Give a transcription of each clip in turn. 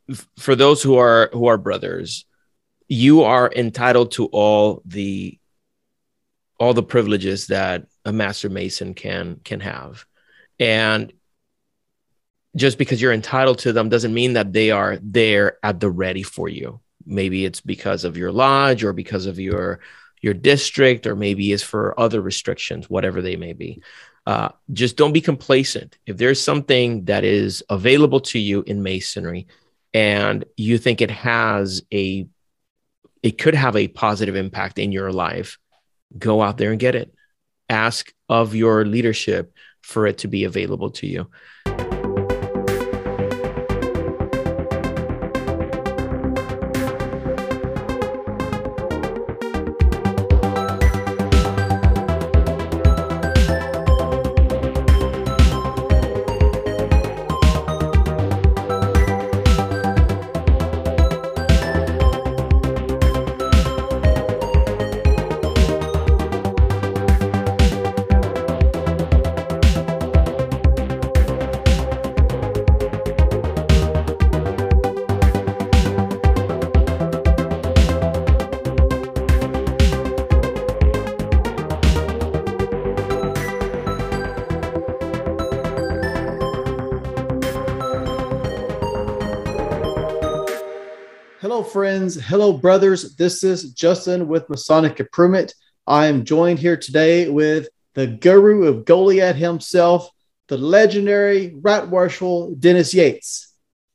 for those who are brothers, you are entitled to all the privileges that a master mason can have. And just because you're entitled to them doesn't mean that they are there at the ready for you. Maybe it's because of your lodge or because of your district, or maybe it's for other restrictions, whatever they may be. Just don't be complacent. If there's something that is available to you in masonry and you think it could have a positive impact in your life, go out there and get it. Ask of your leadership for it to be available to you. Hello, friends. Hello, brothers. This is Justin with Masonic Improvement. I am joined here today with the guru of Goliad himself, the legendary Rat Marshal Dennis Yates.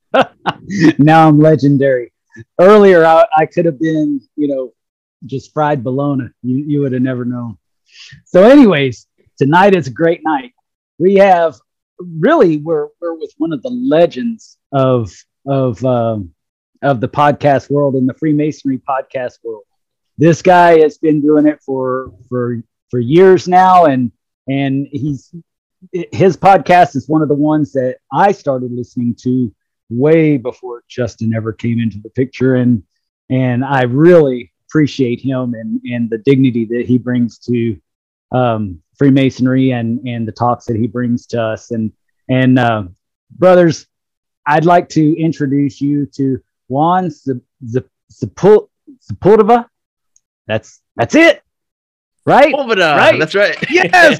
Now I'm legendary. Earlier, I could have been, just fried bologna. You would have never known. So anyways, tonight is a great night. We have we're with one of the legends of the podcast world and the Freemasonry podcast world. This guy has been doing it for years now, and his podcast is one of the ones that I started listening to way before Justin ever came into the picture, and I really appreciate him and the dignity that he brings to Freemasonry and the talks that he brings to us. And brothers, I'd like to introduce you to Juan Sepulveda. That's it, right? Right. That's right. Yes,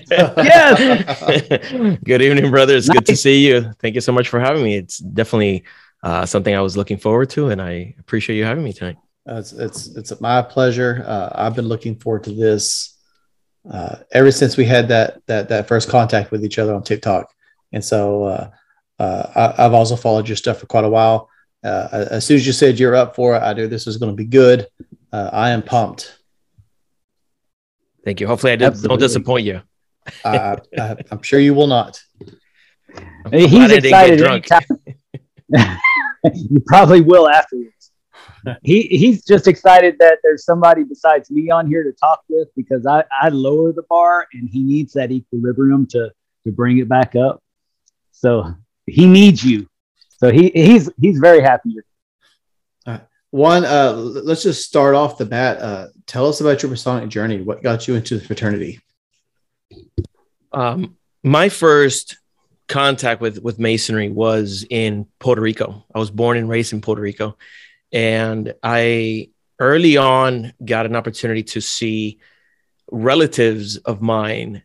yes. Good evening, brothers. Nice. Good to see you. Thank you so much for having me. It's definitely something I was looking forward to, and I appreciate you having me tonight. It's my pleasure. I've been looking forward to this ever since we had that first contact with each other on TikTok, and so I've also followed your stuff for quite a while. As soon as you said you're up for it, I knew this was going to be good. I am pumped. Thank you. Hopefully I don't disappoint you. I'm sure you will not. He's excited. You probably will afterwards. He's just excited that there's somebody besides me on here to talk with, because I lower the bar and he needs that equilibrium to bring it back up. So he needs you. So he's very happy. One, let's just start off the bat. Tell us about your Masonic journey. What got you into the fraternity? My first contact with Masonry was in Puerto Rico. I was born and raised in Puerto Rico, and I early on got an opportunity to see relatives of mine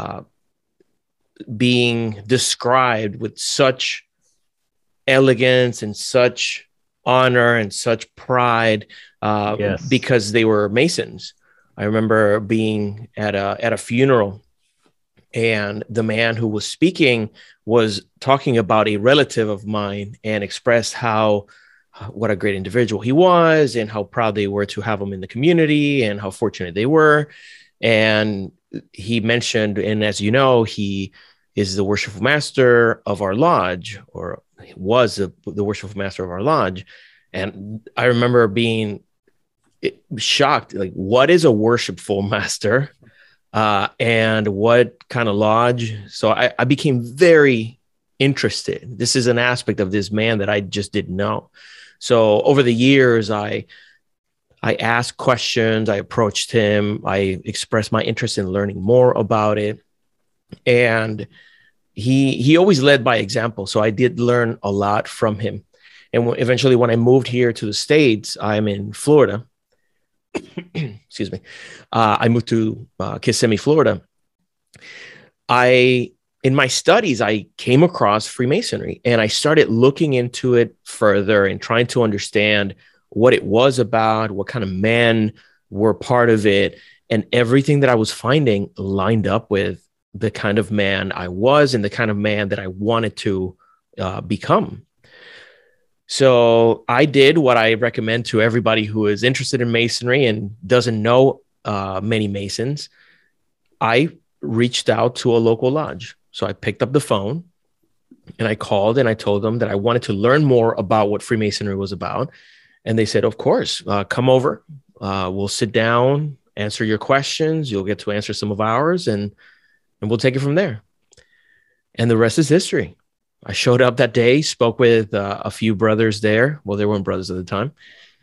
being described with such elegance and such honor and such pride because they were Masons. I remember being at a funeral, and the man who was speaking was talking about a relative of mine and expressed what a great individual he was and how proud they were to have him in the community and how fortunate they were. And he mentioned, and as you know, he is the worshipful master of our lodge, or was the worshipful master of our lodge. And I remember being shocked, like, what is a worshipful master and what kind of lodge? So I became very interested. This is an aspect of this man that I just didn't know. So over the years, I asked questions, I approached him, I expressed my interest in learning more about it. And he always led by example. So I did learn a lot from him. And eventually, when I moved here to the States, I'm in Florida. Excuse me. I moved to Kissimmee, Florida. In my studies, I came across Freemasonry, and I started looking into it further and trying to understand what it was about, what kind of men were part of it. And everything that I was finding lined up with the kind of man I was and the kind of man that I wanted to become. So I did what I recommend to everybody who is interested in Masonry and doesn't know many Masons. I reached out to a local lodge. So I picked up the phone and I called and I told them that I wanted to learn more about what Freemasonry was about. And they said, of course, come over. We'll sit down, answer your questions. You'll get to answer some of ours, and we'll take it from there. And the rest is history. I showed up that day, spoke with a few brothers there. Well, they weren't brothers at the time.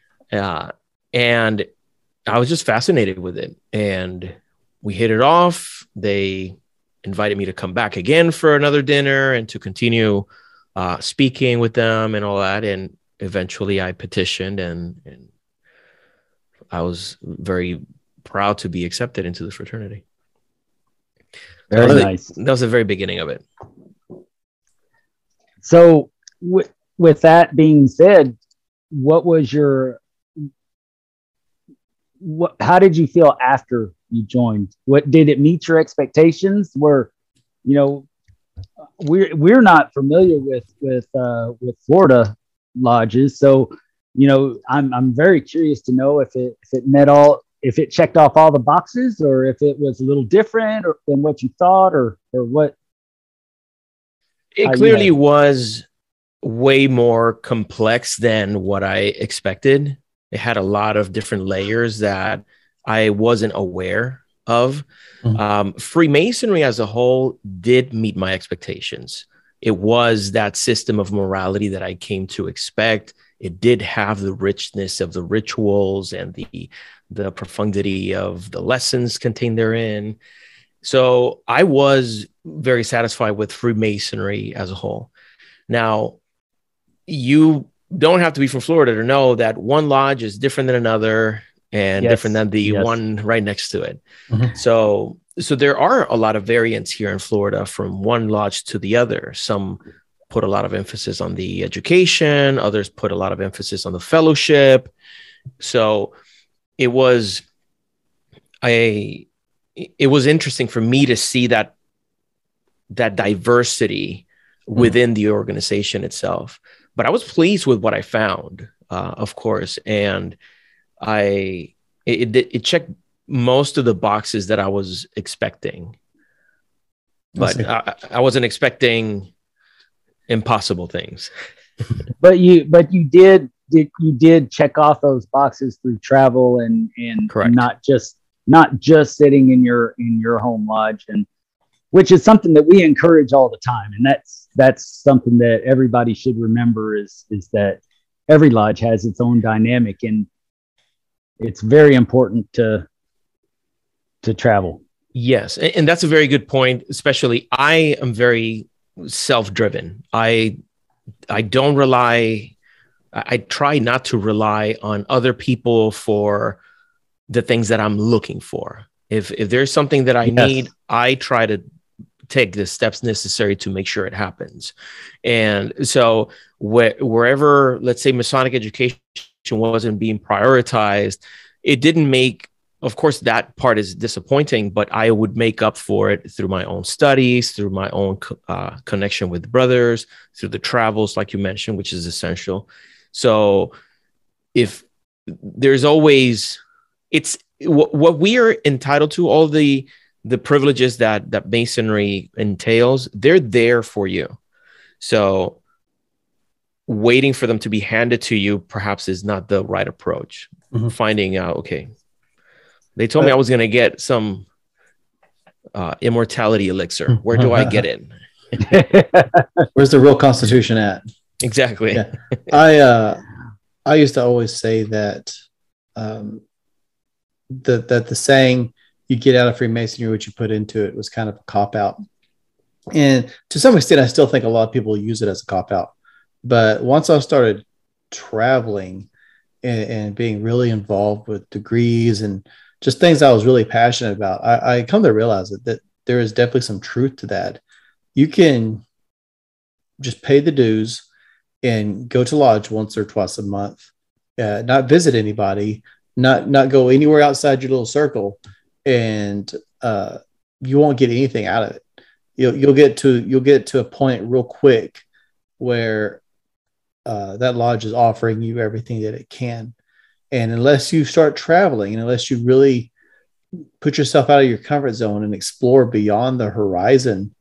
And I was just fascinated with it. And we hit it off. They invited me to come back again for another dinner and to continue speaking with them and all that. And eventually I petitioned, and I was very proud to be accepted into the fraternity. Very nice. That was the very beginning of it. So with that being said, how did you feel after you joined? What did it meet your expectations? We're not familiar with Florida lodges, so I'm very curious to know if it checked off all the boxes, or if it was a little different than what you thought, or what. It clearly was way more complex than what I expected. It had a lot of different layers that I wasn't aware of. Mm-hmm. Freemasonry as a whole did meet my expectations. It was that system of morality that I came to expect. It did have the richness of the rituals and the profundity of the lessons contained therein. So I was very satisfied with Freemasonry as a whole. Now, you don't have to be from Florida to know that one lodge is different than another, and different than the one right next to it. Mm-hmm. So there are a lot of variants here in Florida from one lodge to the other. Some put a lot of emphasis on the education, others put a lot of emphasis on the fellowship. So it was interesting for me to see that diversity within the organization itself. But I was pleased with what I found, of course, and it checked most of the boxes that I was expecting. But I wasn't expecting impossible things. But you did check off those boxes through travel and correct. not just sitting in your home lodge, and which is something that we encourage all the time. And that's something that everybody should remember is that every lodge has its own dynamic, and it's very important to travel. Yes. And that's a very good point. Especially I am very self-driven. I try not to rely on other people for the things that I'm looking for. If there's something that I need, I try to take the steps necessary to make sure it happens. And so wherever, let's say, Masonic education wasn't being prioritized, it didn't make, of course, that part is disappointing, but I would make up for it through my own studies, through my own connection with brothers, through the travels, like you mentioned, which is essential. So if there's always, it's what we are entitled to, all the privileges that Masonry entails, they're there for you. So waiting for them to be handed to you perhaps is not the right approach. Mm-hmm. Finding out, okay, they told me I was going to get some immortality elixir. Where do I get it? Where's the real Constitution at? Exactly. Yeah. I used to always say that that the saying, you get out of Freemasonry what you put into it, was kind of a cop-out. And to some extent, I still think a lot of people use it as a cop-out. But once I started traveling and being really involved with degrees and just things I was really passionate about, I come to realize that there is definitely some truth to that. You can just pay the dues and go to lodge once or twice a month, not visit anybody, not go anywhere outside your little circle, and you won't get anything out of it. You'll get to a point real quick where that lodge is offering you everything that it can, and unless you start traveling and unless you really put yourself out of your comfort zone and explore beyond the horizon,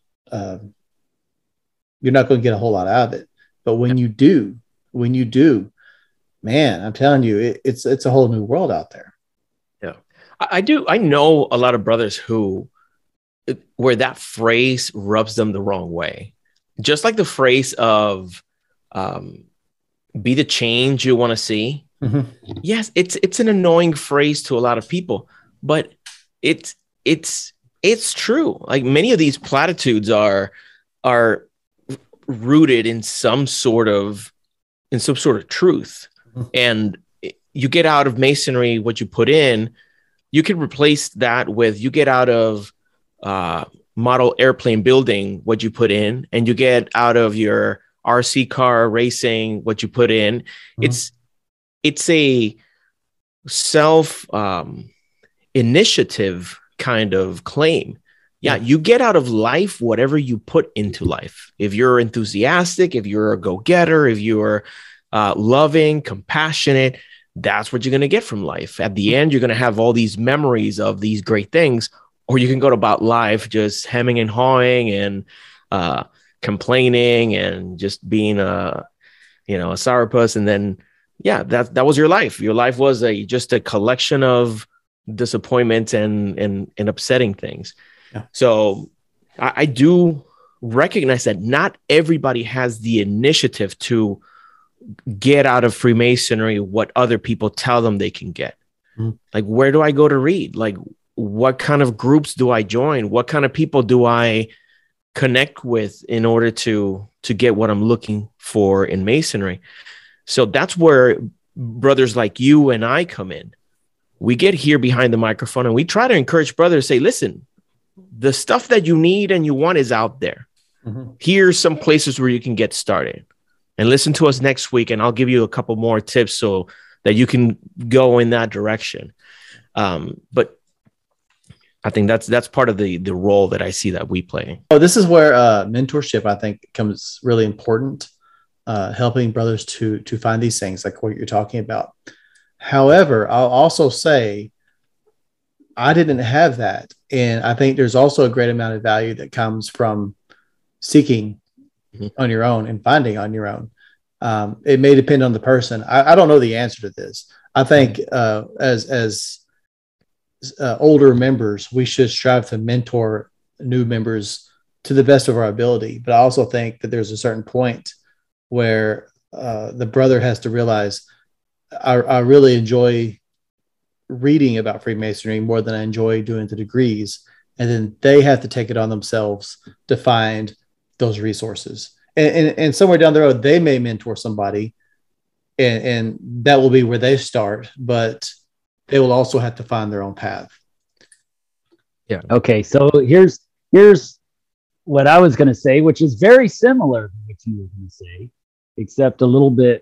you're not going to get a whole lot out of it. But when you do, man, I'm telling you, it's a whole new world out there. Yeah, I do. I know a lot of brothers where that phrase rubs them the wrong way. Just like the phrase of be the change you want to see. Mm-hmm. Yes, it's an annoying phrase to a lot of people, but it's true. Like many of these platitudes are rooted in some sort of truth. Mm-hmm. And you get out of masonry what you put in. You can replace that with you get out of model airplane building what you put in, and you get out of your RC car racing what you put in. Mm-hmm. It's a self initiative kind of claim. Yeah, you get out of life whatever you put into life. If you're enthusiastic, if you're a go-getter, if you're loving, compassionate, that's what you're going to get from life. At the end, you're going to have all these memories of these great things, or you can go about life just hemming and hawing and complaining and just being a sourpuss. And then, that was your life. Your life was just a collection of disappointments and upsetting things. Yeah. So I do recognize that not everybody has the initiative to get out of Freemasonry what other people tell them they can get. Mm. Like, where do I go to read? Like, what kind of groups do I join? What kind of people do I connect with in order to get what I'm looking for in Masonry? So that's where brothers like you and I come in. We get here behind the microphone and we try to encourage brothers to say, listen, the stuff that you need and you want is out there. Mm-hmm. Here's some places where you can get started, and listen to us next week. And I'll give you a couple more tips so that you can go in that direction. But I think that's part of the role that I see that we play. Oh, this is where mentorship, I think, becomes really important, helping brothers to find these things like what you're talking about. However, I'll also say I didn't have that. And I think there's also a great amount of value that comes from seeking mm-hmm. on your own and finding on your own. It may depend on the person. I don't know the answer to this. I think as older members, we should strive to mentor new members to the best of our ability. But I also think that there's a certain point where the brother has to realize I really enjoy reading about Freemasonry more than I enjoy doing the degrees. And then they have to take it on themselves to find those resources. And somewhere down the road, they may mentor somebody and that will be where they start, but they will also have to find their own path. Yeah. Okay. So here's what I was going to say, which is very similar to what you were going to say, except a little bit.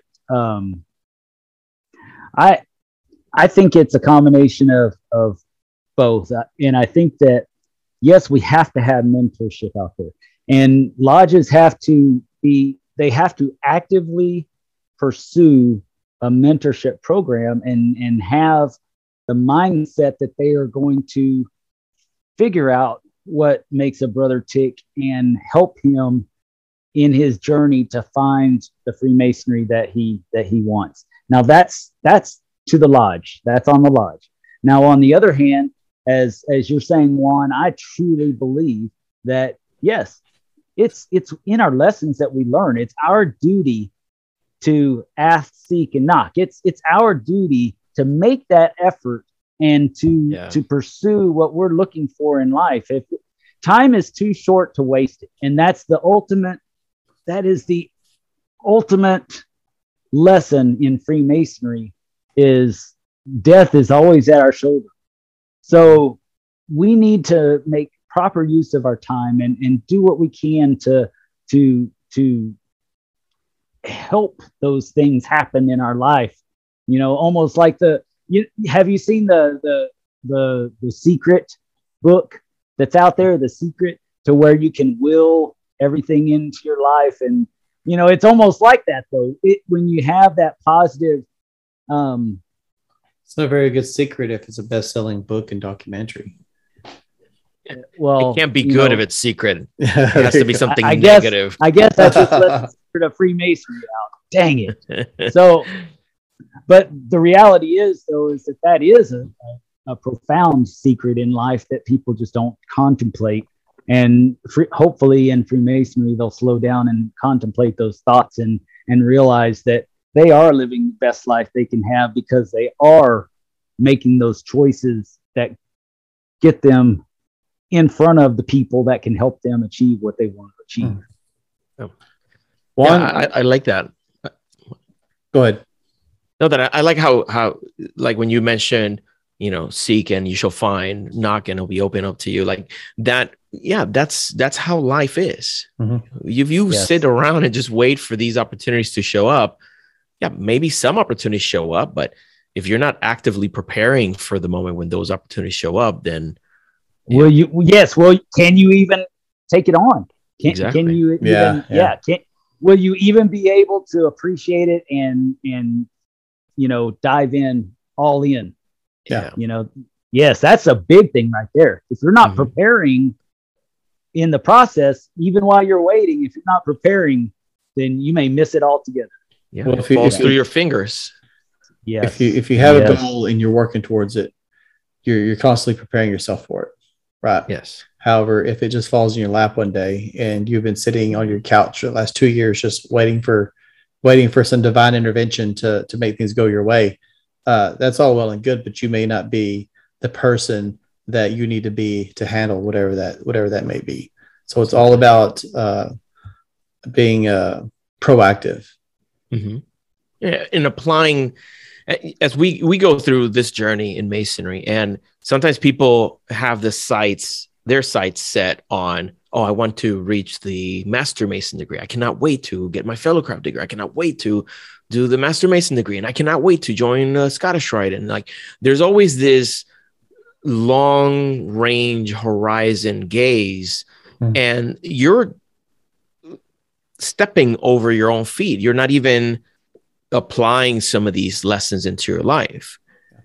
I think it's a combination of both. And I think that, yes, we have to have mentorship out there, and lodges have to actively pursue a mentorship program and have the mindset that they are going to figure out what makes a brother tick and help him in his journey to find the Freemasonry that he wants. Now that's to the lodge. That's on the lodge. Now, on the other hand, as you're saying, Juan, I truly believe that, yes, it's in our lessons that we learn. It's our duty to ask, seek, and knock. It's our duty to make that effort and to pursue what we're looking for in life. If time is too short to waste it, and that is the ultimate lesson in Freemasonry is death is always at our shoulder. So we need to make proper use of our time and do what we can to help those things happen in our life. You know, almost like have you seen the Secret book that's out there, The Secret, to where you can will everything into your life? And, you know, it's almost like that though. When you have that positive, it's not a very good secret if it's a best-selling book and documentary. Well, it can't be good if it's secret. It has to be something negative. I guess that's what lets the secret of Freemasonry out. Dang it. So, but the reality is, though, is that is a profound secret in life that people just don't contemplate. And hopefully in Freemasonry, they'll slow down and contemplate those thoughts and realize that they are living the best life they can have because they are making those choices that get them in front of the people that can help them achieve what they want to achieve. I like that. Go ahead. No, that I like how like when you mentioned, you know, seek and you shall find, knock and it'll be open up to you, like that. Yeah, that's how life is. Mm-hmm. If you sit around and just wait for these opportunities to show up, yeah, maybe some opportunities show up, but if you're not actively preparing for the moment when those opportunities show up, then can you even take it on? Can you even, will you even be able to appreciate it and you know, dive in all in? Yeah. You know, yes, that's a big thing right there. If you're not preparing in the process, even while you're waiting, if you're not preparing, then you may miss it altogether. Yeah, well, it falls through your fingers. Yeah. If you have a goal and you're working towards it, you're constantly preparing yourself for it. Right. Yes. However, if it just falls in your lap one day and you've been sitting on your couch for the last 2 years, just waiting for some divine intervention to make things go your way, that's all well and good, but you may not be the person that you need to be to handle whatever that may be. So it's all about being proactive. Mm-hmm. Yeah, in applying, as we go through this journey in Masonry, and sometimes people have their sights set on, I want to reach the Master Mason degree. I cannot wait to get my Fellowcraft degree. I cannot wait to do the Master Mason degree, and I cannot wait to join Scottish Rite. And like, there's always this long range horizon gaze, and you're stepping over your own feet. You're not even applying some of these lessons into your life.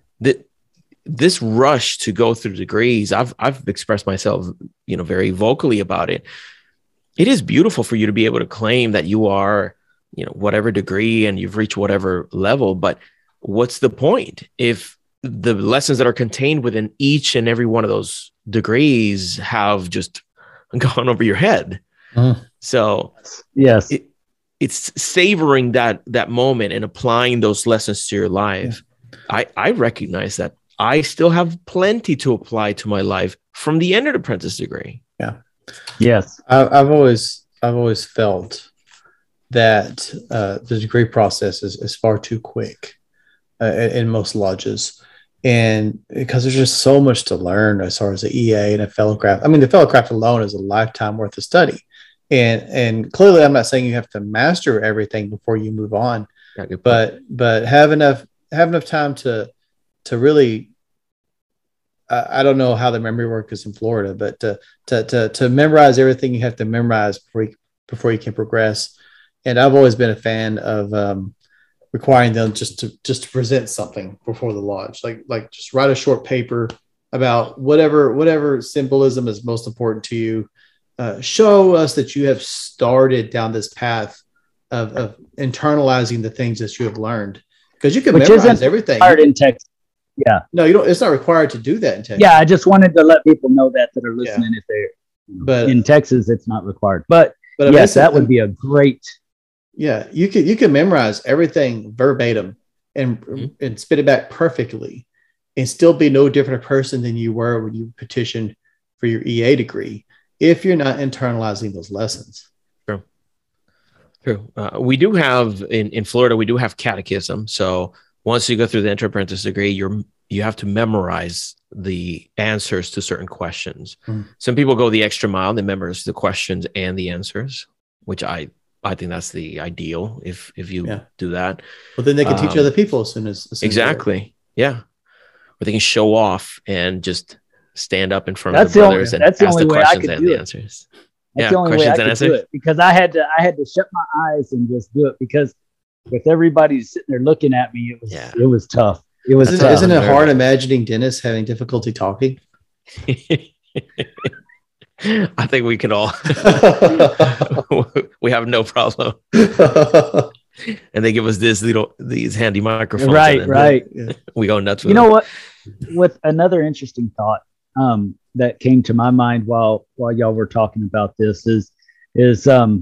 This rush to go through degrees, I've expressed myself, you know, very vocally about it. It is beautiful for you to be able to claim that you are, you know, whatever degree and you've reached whatever level, but what's the point if the lessons that are contained within each and every one of those degrees have just gone over your head? So yes, it's savoring that moment and applying those lessons to your life. I recognize that I still have plenty to apply to my life from the entered apprentice degree. Yeah. Yes. I've always felt that the degree process is far too quick in most lodges. And because there's just so much to learn as far as the EA and a Fellowcraft. I mean, the Fellowcraft alone is a lifetime worth of study. And clearly I'm not saying you have to master everything before you move on, but have enough time to really, I don't know how the memory work is in Florida, but to memorize everything you have to memorize before you can progress. And I've always been a fan of requiring them just to present something before the lodge, like just write a short paper about whatever symbolism is most important to you. Show us that you have started down this path of internalizing the things that you have learned, because you can memorize everything. In Texas. Yeah. No, you don't. It's not required to do that in Texas. Yeah, I just wanted to let people know that are listening. If they're, but in Texas, it's not required. But yes, that would be a great. Yeah, you can memorize everything verbatim and spit it back perfectly, and still be no different a person than you were when you petitioned for your EA degree, if you're not internalizing those lessons. Sure. True. We do have in Florida, we do have catechism. So once you go through the inter-apprentice degree, you have to memorize the answers to certain questions. Some people go the extra mile, they memorize the questions and the answers, which I think that's the ideal if you do that. Well, then they can teach other people as soon as exactly. Yeah. Or they can show off and just stand up in front of the brothers and ask the questions and the answers. That's the only way I could do it, because I had to shut my eyes and just do it, because with everybody sitting there looking at me, it was tough. It was tough. Isn't it hard imagining Dennis having difficulty talking? I think we can all. We have no problem. And they give us these handy microphones. Right. We go nuts with You know what? With another interesting thought that came to my mind while y'all were talking about this is a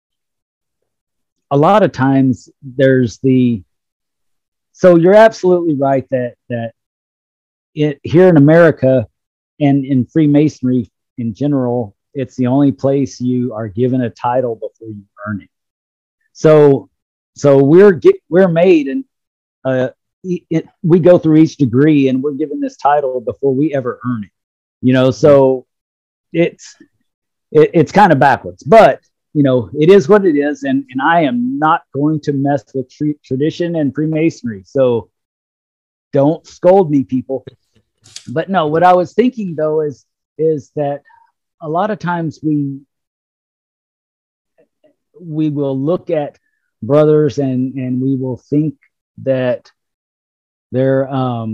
lot of times there's so you're absolutely right that here in America and in Freemasonry in general, it's the only place you are given a title before you earn it. So we're made, and we go through each degree and we're given this title before we ever earn it. So it's kind of backwards, but it is what it is. And I am not going to mess with tradition and Freemasonry. So don't scold me, people. But no, what I was thinking though is that a lot of times we will look at brothers and we will think that their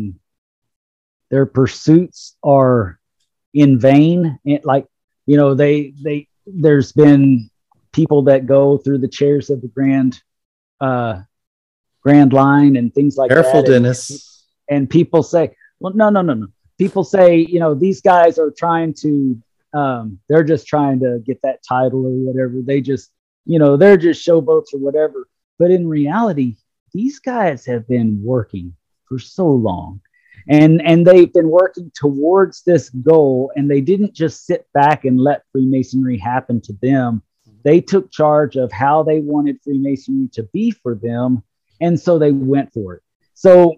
pursuits are in vain. And there's been people that go through the chairs of the grand line and things like Careful, that. Dennis. And people say, well, no. People say, these guys are trying to, they're just trying to get that title or whatever. They just, they're just showboats or whatever. But in reality, these guys have been working for so long. And they've been working towards this goal, and they didn't just sit back and let Freemasonry happen to them. They took charge of how they wanted Freemasonry to be for them, and so they went for it. So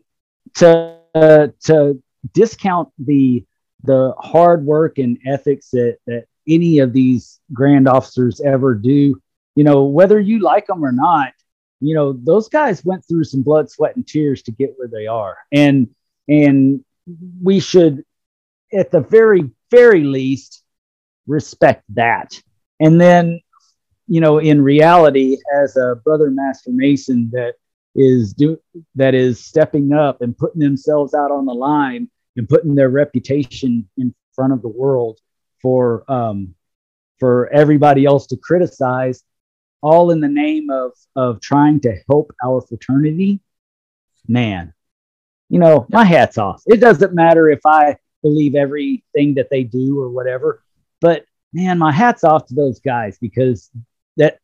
to discount the hard work and ethics that any of these grand officers ever do, whether you like them or not, those guys went through some blood, sweat, and tears to get where they are. And we should, at the very, very least, respect that. And then, in reality, as a brother master mason that is stepping up and putting themselves out on the line and putting their reputation in front of the world for everybody else to criticize, all in the name of trying to help our fraternity, man. My hat's off. It doesn't matter if I believe everything that they do or whatever, but man, my hat's off to those guys, because that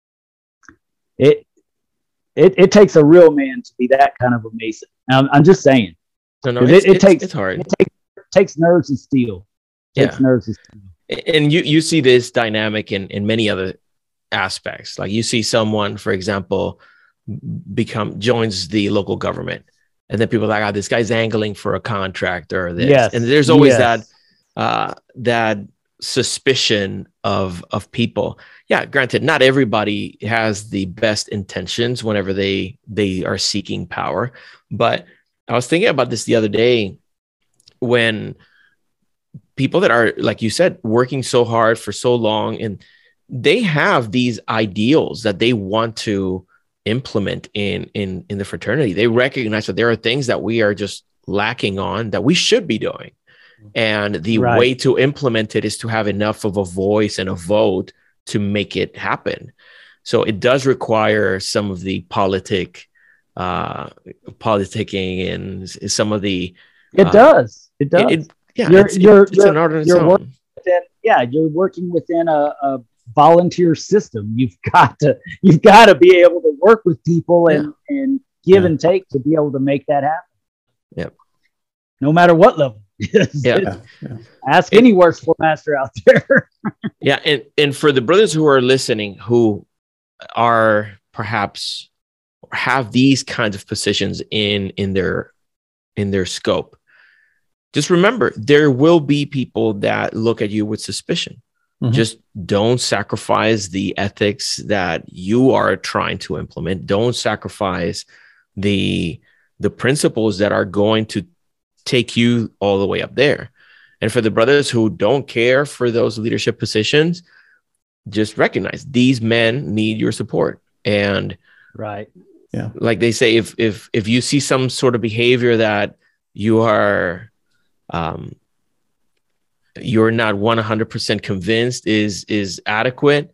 it takes a real man to be that kind of a Mason. I'm just saying. No, it's hard. It takes nerves and steel. Nerves and steel. And you see this dynamic in many other aspects. Like you see someone, for example, joins the local government. And then people are like, this guy's angling for a contract or this. Yes. And there's always that suspicion of people. Yeah, granted, not everybody has the best intentions whenever they are seeking power. But I was thinking about this the other day, when people that are, like you said, working so hard for so long, and they have these ideals that they want to implement in the fraternity. They recognize that there are things that we are just lacking on that we should be doing. And the way to implement it is to have enough of a voice and a vote to make it happen. So it does require some of the politicking and some of the. It does. It's an art in its own. You're working within a volunteer system. You've got to be able to work with people and give and take to be able to make that happen. Yep. No matter what level. Ask any workforce master out there. And for the brothers who are listening, who are perhaps have these kinds of positions in their scope, just remember there will be people that look at you with suspicion. Mm-hmm. Just don't sacrifice the ethics that you are trying to implement. Don't sacrifice the principles that are going to take you all the way up there. And for the brothers who don't care for those leadership positions, just recognize these men need your support. And right. Yeah. Like they say, if you see some sort of behavior that you are, you're not 100% convinced is adequate,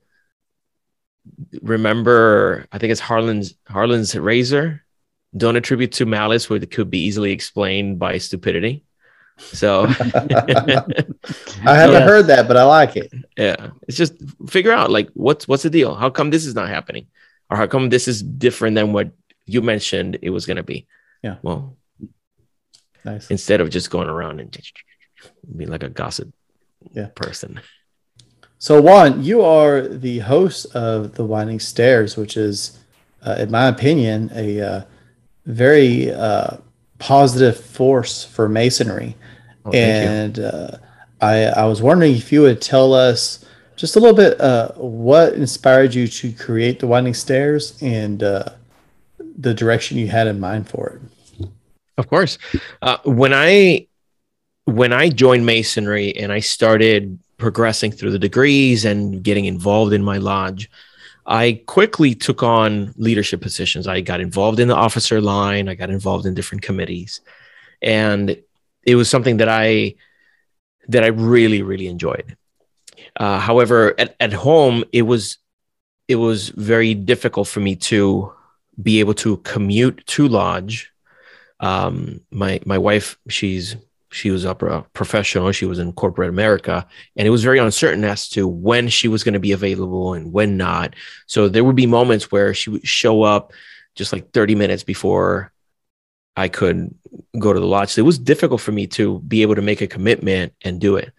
remember, I think it's Harlan's razor. Don't attribute to malice what it could be easily explained by stupidity. So I haven't heard that, but I like it. Yeah. It's just figure out like what's the deal? How come this is not happening? Or how come this is different than what you mentioned it was going to be? Yeah. Well, nice. Instead of just going around and being like a gossip person. So Juan, you are the host of The Winding Stairs, which is, in my opinion, a very positive force for Masonry. Oh, and I was wondering if you would tell us just a little bit what inspired you to create The Winding Stairs and the direction you had in mind for it. Of course. When I joined Masonry and I started progressing through the degrees and getting involved in my lodge, I quickly took on leadership positions. I got involved in the officer line. I got involved in different committees, and it was something that I really, really enjoyed. However, at home, it was very difficult for me to be able to commute to lodge. My wife, she was a professional. She was in corporate America, and it was very uncertain as to when she was going to be available and when not. So there would be moments where she would show up just like 30 minutes before I could go to the lodge. So it was difficult for me to be able to make a commitment and do it.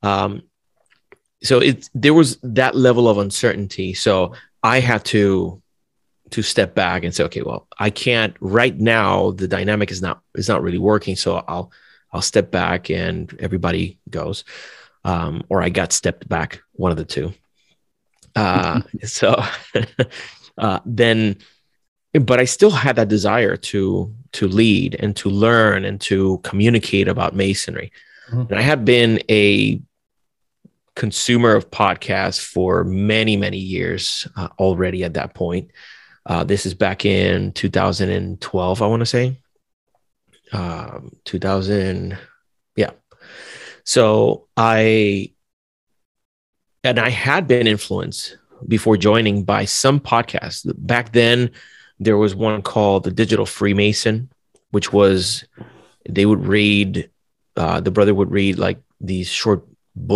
So there was that level of uncertainty. So I had to step back and say, okay, well, I can't right now. The dynamic is not really working. So I'll step back and everybody goes, or I got stepped back, one of the two. But I still had that desire to lead and to learn and to communicate about Masonry. Mm-hmm. And I had been a consumer of podcasts for many, many years already at that point. This is back in 2012, I want to say. 2000. Yeah. So I had been influenced before joining by some podcasts. Back then, there was one called The Digital Freemason, which was, they would read, the brother would read like these short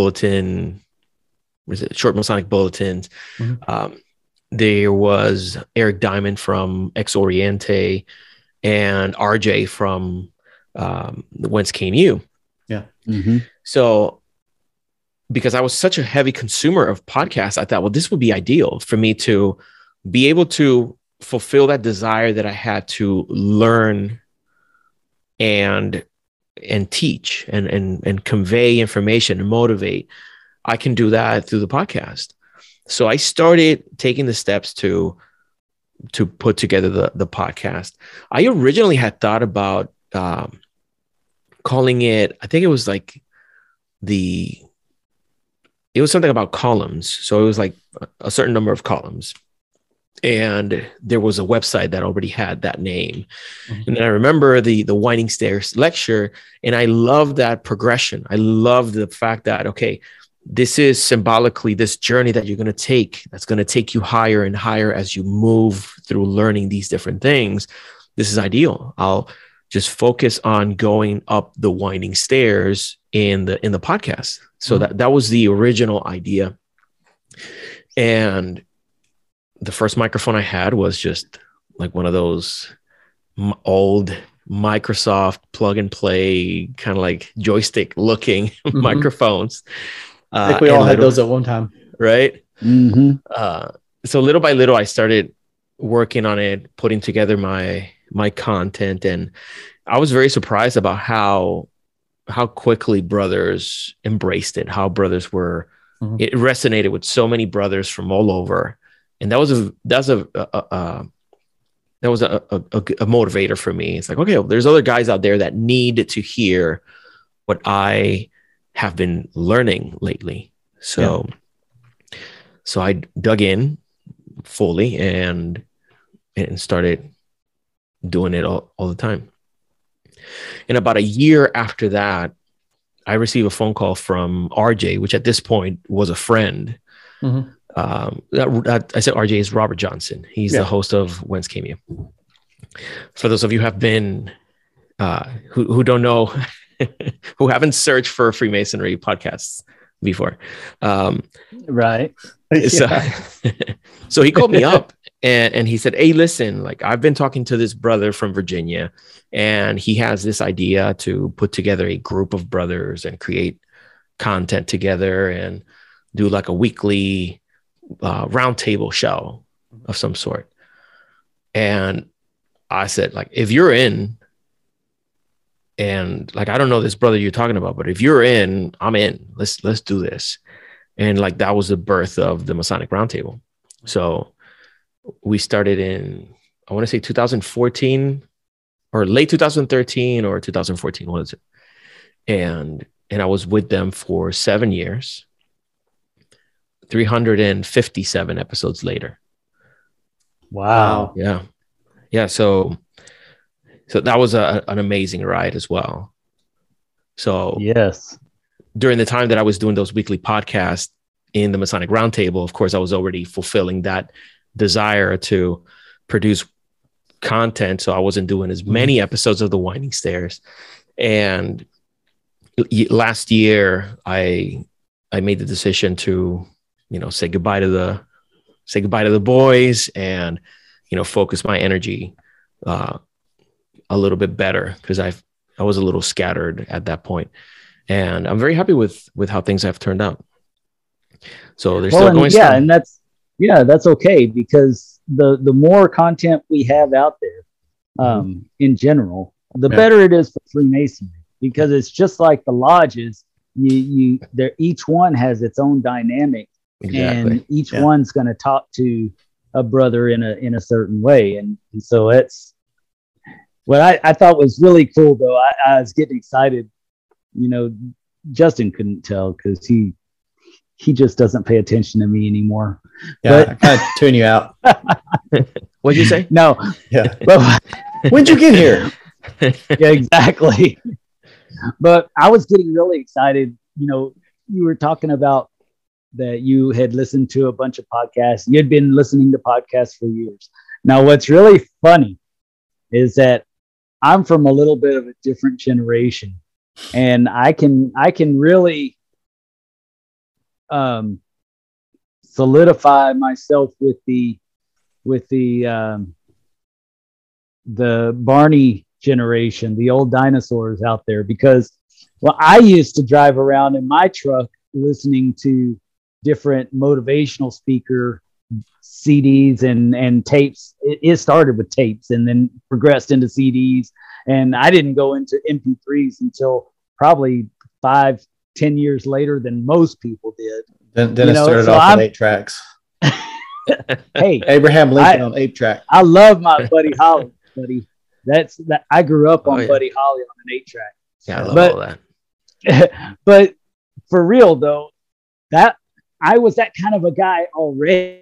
Masonic bulletins. Mm-hmm. There was Eric Diamond from Ex Oriente and RJ from Whence Came You. Yeah. Mm-hmm. So because I was such a heavy consumer of podcasts, I thought, well, this would be ideal for me to be able to fulfill that desire that I had to learn and teach and convey information and motivate. I can do that through the podcast. So I started taking the steps to put together the podcast. I originally had thought about calling it, I think it was like it was something about columns. So it was like a certain number of columns. And there was a website that already had that name. Mm-hmm. And then I remember the Winding Stairs lecture, and I love that progression. I love the fact that, okay, this is symbolically this journey that you're going to take, that's going to take you higher and higher as you move through learning these different things. This is ideal. I'll just focus on going up the winding stairs in the podcast. So mm-hmm. that was the original idea. And the first microphone I had was just like one of those old Microsoft plug and play, kind of like joystick looking mm-hmm. microphones. I think we all had those at one time. Right. Mm-hmm. so little by little, I started working on it, putting together my content, and I was very surprised about how quickly brothers embraced it, how brothers were, it resonated with so many brothers from all over. And that was a motivator for me. It's like, okay, well, there's other guys out there that need to hear what I have been learning lately. So I dug in fully and started doing it all the time. And about a year after that, I received a phone call from RJ, which at this point was a friend. I said RJ is Robert Johnson. He's the host of Whence Came You. For those of you who have been, who don't know, who haven't searched for Freemasonry podcasts before. Right. So he called me up and he said, hey, listen, like I've been talking to this brother from Virginia, and he has this idea to put together a group of brothers and create content together and do like a weekly roundtable show of some sort. And I said, like, if you're in, and like, I don't know this brother you're talking about, but if you're in, I'm in. Let's do this. And like, that was the birth of the Masonic Roundtable. So we started in, I want to say 2014 or late 2013 or 2014, what is it? And I was with them for 7 years, 357 episodes later. Wow. Yeah. Yeah. So that was an amazing ride as well. So yes, during the time that I was doing those weekly podcasts in the Masonic Roundtable, of course, I was already fulfilling that desire to produce content. So I wasn't doing as many episodes of the Winding Stairs. And last year, I made the decision to, say goodbye to the boys and, focus my energy a little bit better, because I was a little scattered at that point. And I'm very happy with how things have turned out. So they're still going strong. And that's okay, because the more content we have out there in general, the better it is for Freemasonry, because it's just like the lodges. Each one has its own dynamic, and each one's going to talk to a brother in a certain way. And so it's what I thought was really cool, though. I was getting excited. Justin couldn't tell because he just doesn't pay attention to me anymore. Yeah, I kind of tune you out. What'd you say? No. Yeah. But, when'd you get here? Yeah, exactly. But I was getting really excited. You were talking about that you had listened to a bunch of podcasts. You had been listening to podcasts for years. Now, what's really funny is that I'm from a little bit of a different generation, and I can really solidify myself with the Barney generation, the old dinosaurs out there, because I used to drive around in my truck listening to different motivational speaker CDs and tapes. It started with tapes and then progressed into CDs, and I didn't go into MP3s until probably 5-10 years later than most people did. Then it started off with 8 tracks. Hey, Abraham Lincoln on 8-track. I love my Buddy Holly, buddy. That's that. I grew up on Buddy Holly on an 8-track. Yeah, I love all that. But for real though, that I was that kind of a guy already.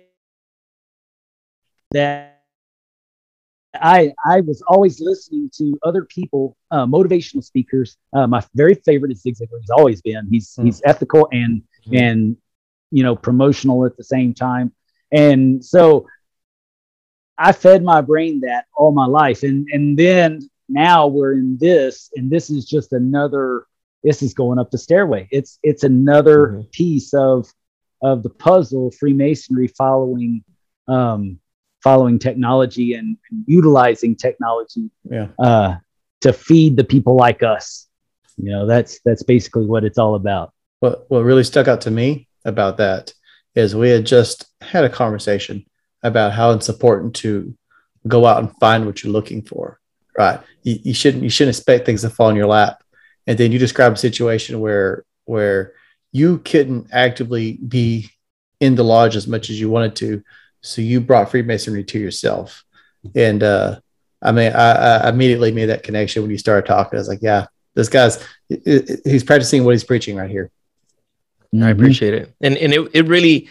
That I was always listening to other people, motivational speakers. My very favorite is Zig Ziglar. He's always been. He's ethical and promotional at the same time. And so I fed my brain that all my life. And then now we're in this, and this is just this is going up the stairway. It's another piece of the puzzle, Freemasonry following technology and utilizing technology to feed the people like us. That's basically what it's all about. What really stuck out to me about that is we had just had a conversation about how it's important to go out and find what you're looking for, right? You shouldn't expect things to fall in your lap. And then you describe a situation where you couldn't actively be in the lodge as much as you wanted to, so you brought Freemasonry to yourself. And I immediately made that connection when you started talking. I was like, yeah, this guy's he's practicing what he's preaching right here. I appreciate it. And it really,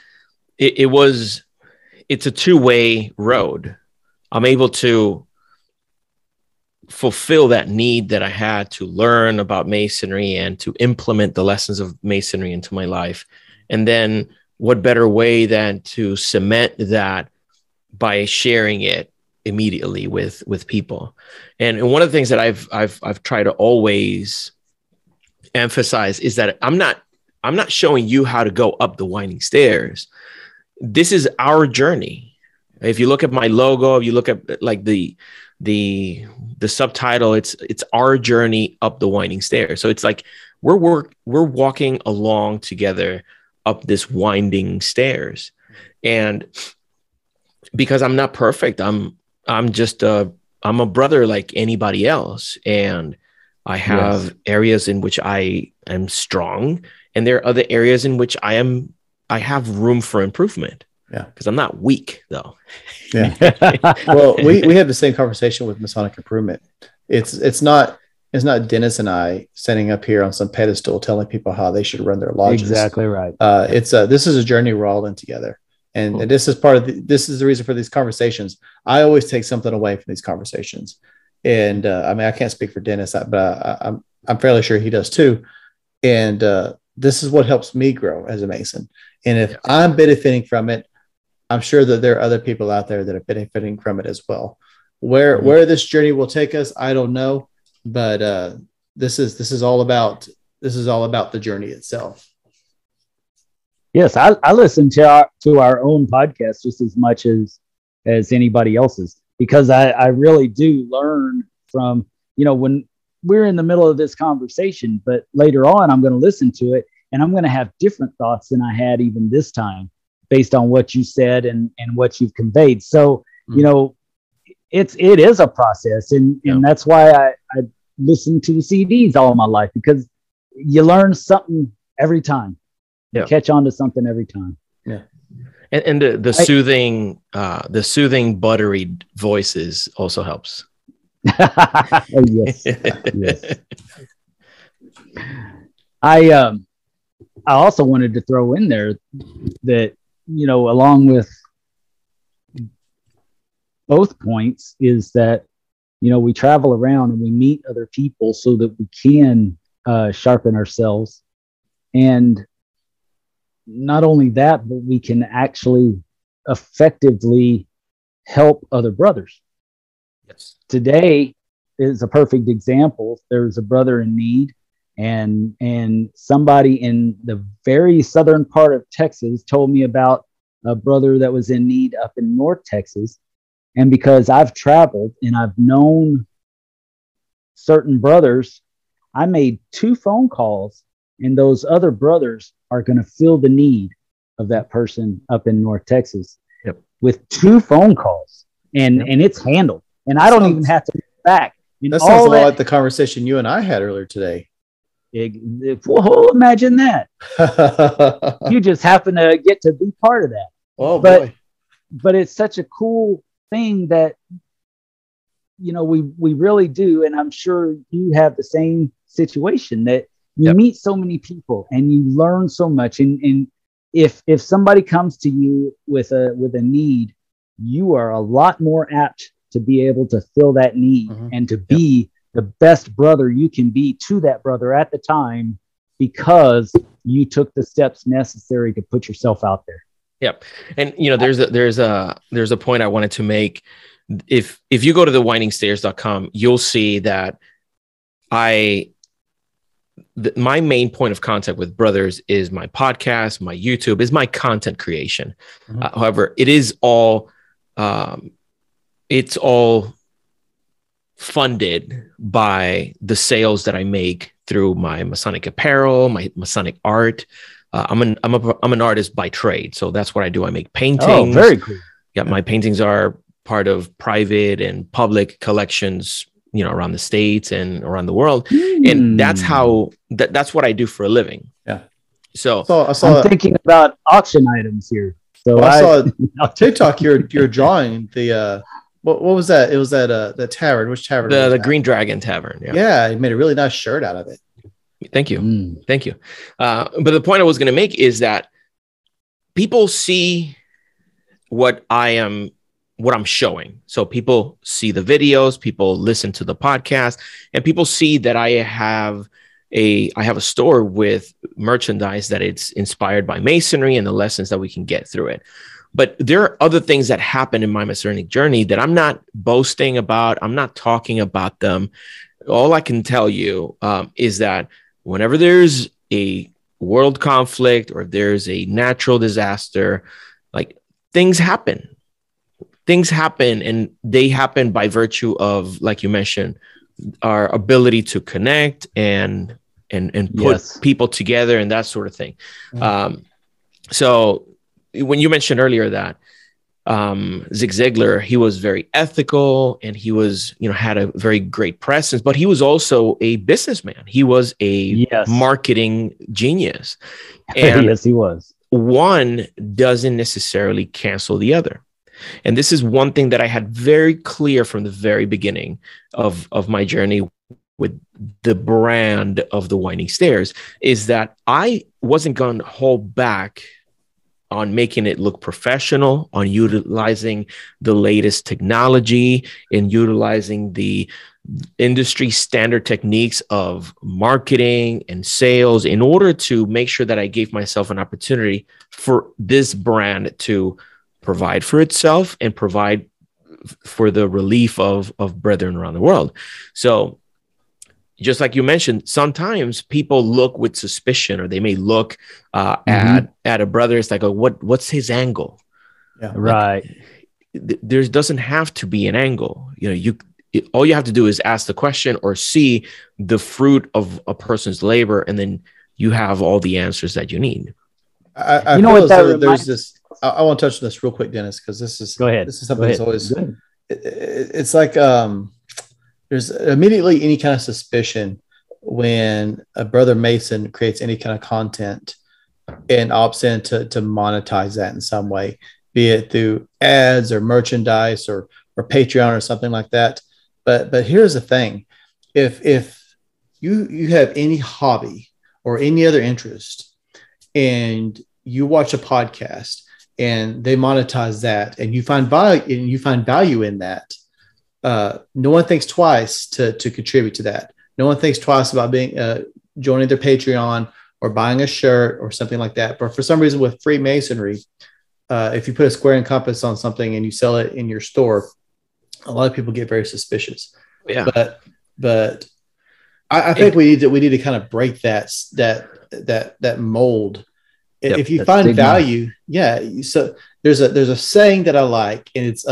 it's a two-way road. I'm able to fulfill that need that I had to learn about Masonry and to implement the lessons of Masonry into my life. And then what better way than to cement that by sharing it immediately with people. And one of the things that I've tried to always emphasize is that I'm not showing you how to go up the winding stairs. This is our journey. If you look at my logo, if you look at like the subtitle, it's our journey up the winding stairs. So it's like we're walking along together up this winding stairs. And because I'm not perfect, I'm a brother like anybody else. And I have areas in which I am strong, and there are other areas in which I have room for improvement. Yeah. Because I'm not weak though. Yeah. Well, we have the same conversation with Masonic Improvement. It's not Dennis and I standing up here on some pedestal telling people how they should run their lodges. Exactly right. This is a journey we're all in together. And, and this is this is the reason for these conversations. I always take something away from these conversations. And I can't speak for Dennis, but I'm fairly sure he does too. And this is what helps me grow as a Mason. And if I'm benefiting from it, I'm sure that there are other people out there that are benefiting from it as well. Where this journey will take us, I don't know, but this is all about the journey itself. Yes, I listen to our own podcast just as much as anybody else's, because I really do learn from, when we're in the middle of this conversation, but later on I'm going to listen to it and I'm going to have different thoughts than I had even this time based on what you said and what you've conveyed. So, it is a process, and that's why I listen to the CDs all my life, because you learn something every time. You catch on to something every time. Yeah. And the soothing buttery voices also helps. Oh, yes. Yes. I also wanted to throw in there that, along with both points, is that, we travel around and we meet other people so that we can sharpen ourselves. And not only that, but we can actually effectively help other brothers. Yes. Today is a perfect example. There's a brother in need, and somebody in the very southern part of Texas told me about a brother that was in need up in North Texas. And because I've traveled and I've known certain brothers, I made 2 phone calls, and those other brothers are going to fill the need of that person up in North Texas with 2 phone calls, and it's handled. And I don't even have to get back. That sounds a lot like the conversation you and I had earlier today. Well, imagine that. You just happen to get to be part of that. Oh, boy. But it's such a cool thing that, we really do. And I'm sure you have the same situation, that you meet so many people and you learn so much. And if somebody comes to you with a need, you are a lot more apt to be able to fill that need and to be the best brother you can be to that brother at the time, because you took the steps necessary to put yourself out there. Yep. And there's a point I wanted to make. If you go to the windingstairs.com, you'll see that my main point of contact with brothers is my podcast, my YouTube, is my content creation. However, it is all it's all funded by the sales that I make through my Masonic apparel, my Masonic art. I'm an artist by trade, so that's what I do. I make paintings. Oh, very cool. Yeah, my paintings are part of private and public collections, around the States and around the world. And that's how that's what I do for a living. Yeah. So I'm thinking about auction items here. So I saw on TikTok you're drawing the what was that? It was the tavern. Which tavern? The Green Dragon Tavern. Yeah, he made a really nice shirt out of it. Thank you. Thank you. But the point I was going to make is that people see what I'm showing. So people see the videos, people listen to the podcast, and people see that I have a store with merchandise that it's inspired by masonry and the lessons that we can get through it. But there are other things that happen in my Masonic journey that I'm not boasting about. I'm not talking about them. All I can tell you is that whenever there's a world conflict or there's a natural disaster, like things happen. Things happen, and they happen by virtue of, like you mentioned, our ability to connect and put people together and that sort of thing. So when you mentioned earlier that Zig Ziglar, he was very ethical and he was, had a very great presence, but he was also a businessman. He was a marketing genius. And yes, he was. One doesn't necessarily cancel the other. And this is one thing that I had very clear from the very beginning of my journey with the brand of the Winding Stairs, is that I wasn't going to hold back on making it look professional, on utilizing the latest technology and utilizing the industry standard techniques of marketing and sales in order to make sure that I gave myself an opportunity for this brand to provide for itself and provide for the relief of brethren around the world. So just like you mentioned, sometimes people look with suspicion, or they may look at a brother. It's like, what's his angle? Yeah. Right. There doesn't have to be an angle. All you have to do is ask the question or see the fruit of a person's labor, and then you have all the answers that you need. I know what that there's this. I want to touch on this real quick, Dennis, because this is something that's always. It's like there's immediately any kind of suspicion when a brother Mason creates any kind of content and opts in to monetize that in some way, be it through ads or merchandise or Patreon or something like that. But here's the thing: if you have any hobby or any other interest, and you watch a podcast and they monetize that, and you find value in that, no one thinks twice to contribute to that. No one thinks twice about being joining their Patreon or buying a shirt or something like that. But for some reason, with Freemasonry, if you put a square and compass on something and you sell it in your store, a lot of people get very suspicious. Yeah. But I think we need to kind of break that mold. Yep, if you find value, so there's a saying that I like, and it's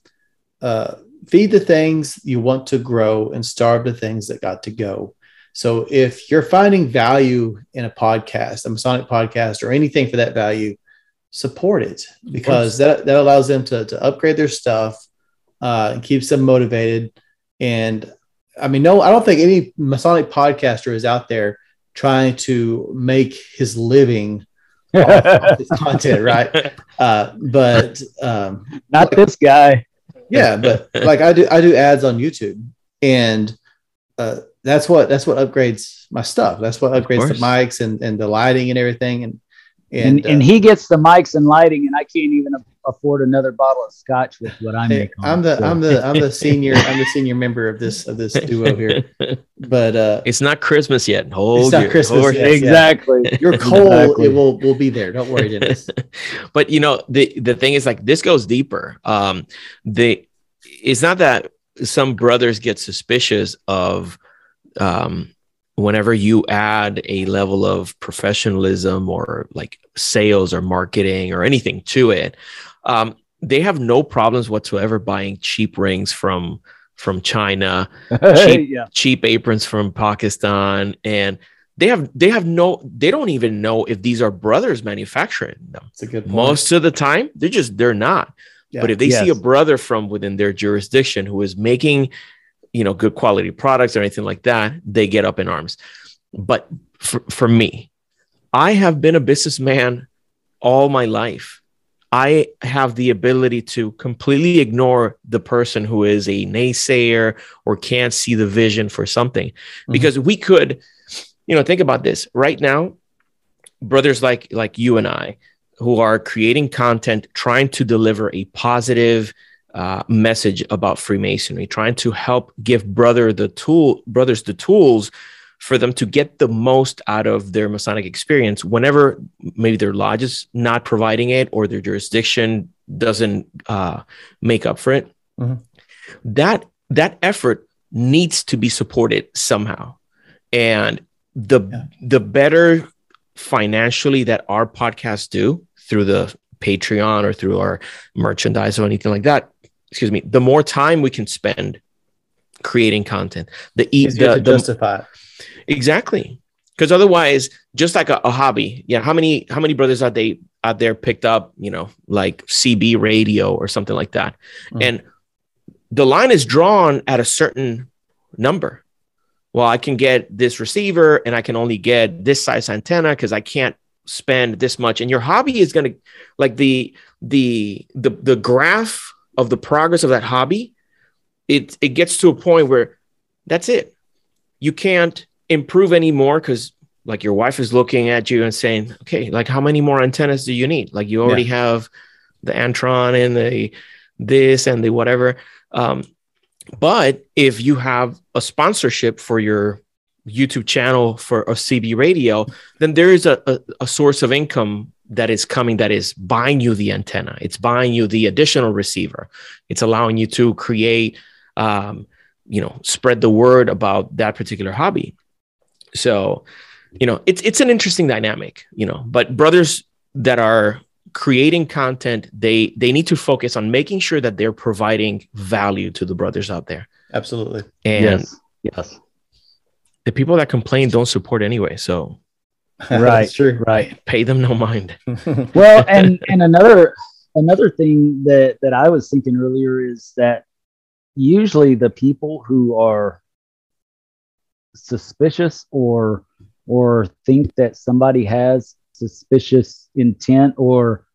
feed the things you want to grow and starve the things that got to go. So if you're finding value in a podcast, a Masonic podcast, or anything for that value, support it, because that allows them to upgrade their stuff and keeps them motivated. And I mean, I don't think any Masonic podcaster is out there trying to make his living off this content, right? But not this guy. Yeah, but like I do ads on YouTube, and that's what upgrades my stuff. That's what upgrades the mics and the lighting and everything. And he gets the mics and lighting, and I can't even afford another bottle of scotch with what I make. I'm the senior member of this duo here. But it's not Christmas yet. It's not Christmas yet. Exactly. Yeah. Your coal, it will be there. Don't worry, Dennis. But the thing is, like, this goes deeper. It's not that some brothers get suspicious of whenever you add a level of professionalism or like sales or marketing or anything to it. They have no problems whatsoever buying cheap rings from China, cheap aprons from Pakistan, and they don't even know if these are brothers manufacturing them. That's a good point. Most of the time, they're not. Yeah. But if they see a brother from within their jurisdiction who is making, good quality products or anything like that, they get up in arms. But for me, I have been a businessman all my life. I have the ability to completely ignore the person who is a naysayer or can't see the vision for something, because we could, think about this right now. Brothers like you and I, who are creating content, trying to deliver a positive message about Freemasonry, trying to help give brothers the tools for them to get the most out of their Masonic experience whenever maybe their lodge is not providing it or their jurisdiction doesn't make up for it. That effort needs to be supported somehow. And the better financially that our podcasts do through the Patreon or through our merchandise or anything like that, the more time we can spend creating content, the justify it. Exactly. Because otherwise, just like a hobby, how many brothers out there picked up, like CB radio or something like that. And the line is drawn at a certain number. Well, I can get this receiver and I can only get this size antenna because I can't spend this much. And your hobby is going to, like, the graph of the progress of that hobby, it gets to a point where that's it. You can't improve anymore because, like, your wife is looking at you and saying, okay, like, how many more antennas do you need? Like, you already have the Antron and this and the whatever. But if you have a sponsorship for your YouTube channel for a CB radio, then there is a source of income that is coming, that is buying you the antenna. It's buying you the additional receiver. It's allowing you to create, spread the word about that particular hobby. So, it's an interesting dynamic, but brothers that are creating content, they need to focus on making sure that they're providing value to the brothers out there. Absolutely. And yes. The people that complain don't support anyway. So right, true. Right. Pay them no mind. Well, and another thing that I was thinking earlier is that usually the people who are suspicious or think that somebody has suspicious intent or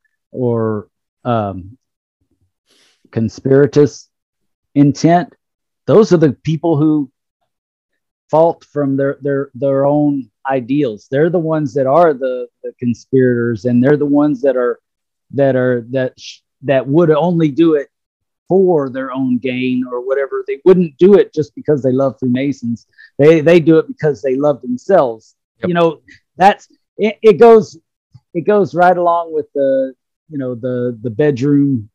conspiratous intent, those are the people who fault from their own ideals. They're the ones that are the conspirators, and they're the ones that would only do it for their own gain or whatever. They wouldn't do it just because they love Freemasons. They do it because they love themselves. Yep. That's it goes right along with the bedroom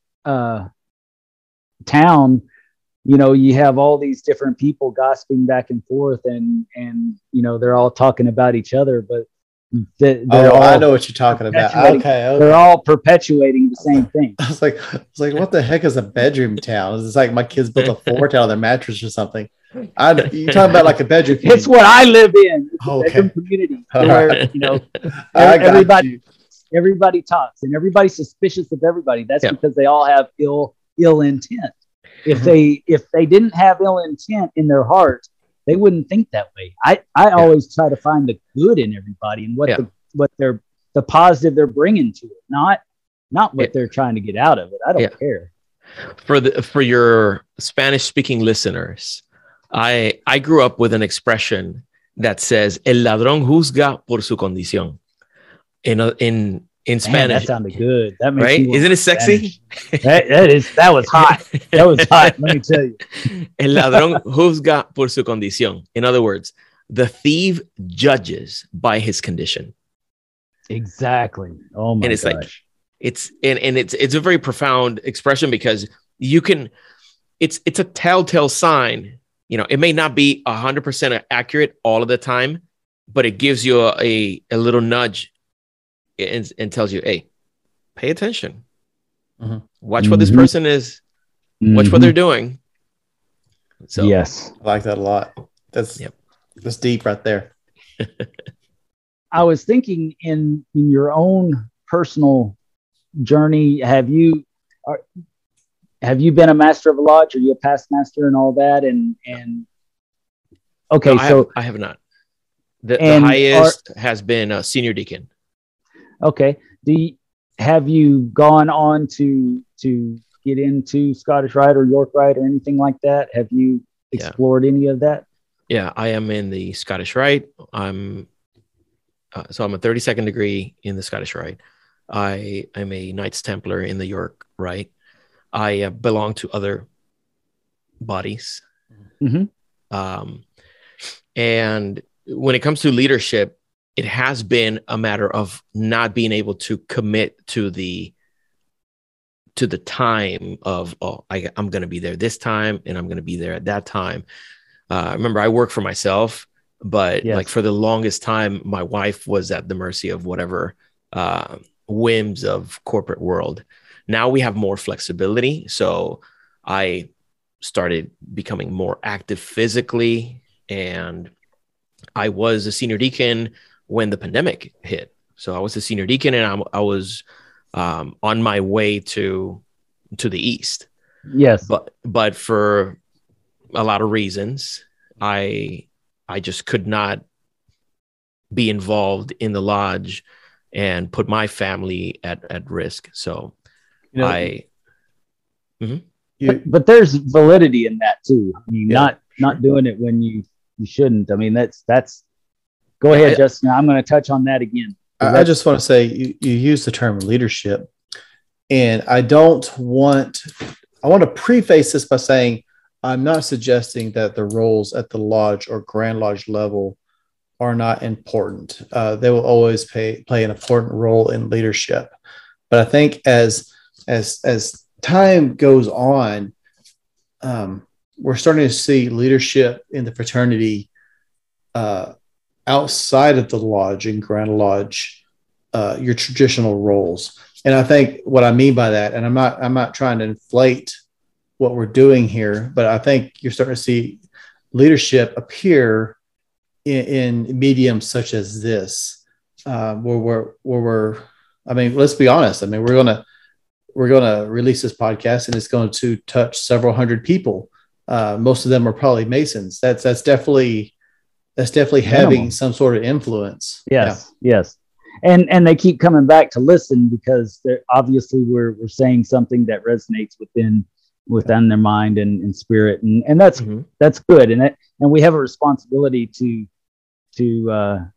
town. You have all these different people gossiping back and forth, and they're all talking about each other, but I know what you're talking about. Okay. They're all perpetuating the same thing. I was like, what the heck is a bedroom town? It's like my kids built a fort out of their mattress or something. You're talking about like a bedroom community. It's what I live in. Bedroom community where everybody talks and everybody's suspicious of everybody. That's because they all have ill intent. If they didn't have ill intent in their heart, they wouldn't think that way. I always try to find the good in everybody and what the positive they're bringing to it, not what they're trying to get out of it. I don't care. For your Spanish speaking listeners, I grew up with an expression that says "El ladrón juzga por su condición." In Spanish, man, that sounded good. That makes right? Isn't it sexy? That was hot. That was hot. Let me tell you. El ladrón juzga por su condición. In other words, the thief judges by his condition. Exactly. Oh my gosh. Like it's a very profound expression because it's a telltale sign. It may not be 100% accurate all of the time, but it gives you a little nudge and tells you, hey, pay attention. Watch what this person is. Watch what they're doing. So yes, I like that a lot. That's deep right there. I was thinking in your own personal journey, have you have you been a master of a lodge? Are you a past master and all that? And okay, no, I have not. The highest has been a senior deacon. Okay. Have you gone on to get into Scottish Rite or York Rite or anything like that? Have you explored any of that? Yeah, I am in the Scottish Rite. I'm a 32nd degree in the Scottish Rite. I am a Knights Templar in the York Rite. I belong to other bodies. Mm-hmm. And when it comes to leadership, it has been a matter of not being able to commit to the time of, I'm going to be there this time and I'm going to be there at that time. Remember, I work for myself, but like for the longest time, my wife was at the mercy of whatever whims of corporate world. Now we have more flexibility. So I started becoming more active physically, and I was a senior deacon when the pandemic hit. So I was a senior deacon, and I was on my way to the east. Yes, but for a lot of reasons, I just could not be involved in the lodge and put my family at risk. So but there's validity in that too. I mean, not doing it when you shouldn't. I mean, that's go ahead, Justin. I'm going to touch on that again. I just want to say you use the term leadership, and I want to preface this by saying I'm not suggesting that the roles at the lodge or Grand Lodge level are not important. They will always play an important role in leadership. But I think as time goes on, we're starting to see leadership in the fraternity outside of the lodge and Grand Lodge, your traditional roles. And I think what I mean by that, and I'm not trying to inflate what we're doing here, but I think you're starting to see leadership appear in mediums such as this, where we're, I mean, let's be honest. I mean, we're gonna release this podcast, and it's going to touch several hundred people. Most of them are probably Masons. That's definitely having some sort of influence. Yes. And they keep coming back to listen because obviously we're saying something that resonates within their mind and spirit, and that's good. And we have a responsibility to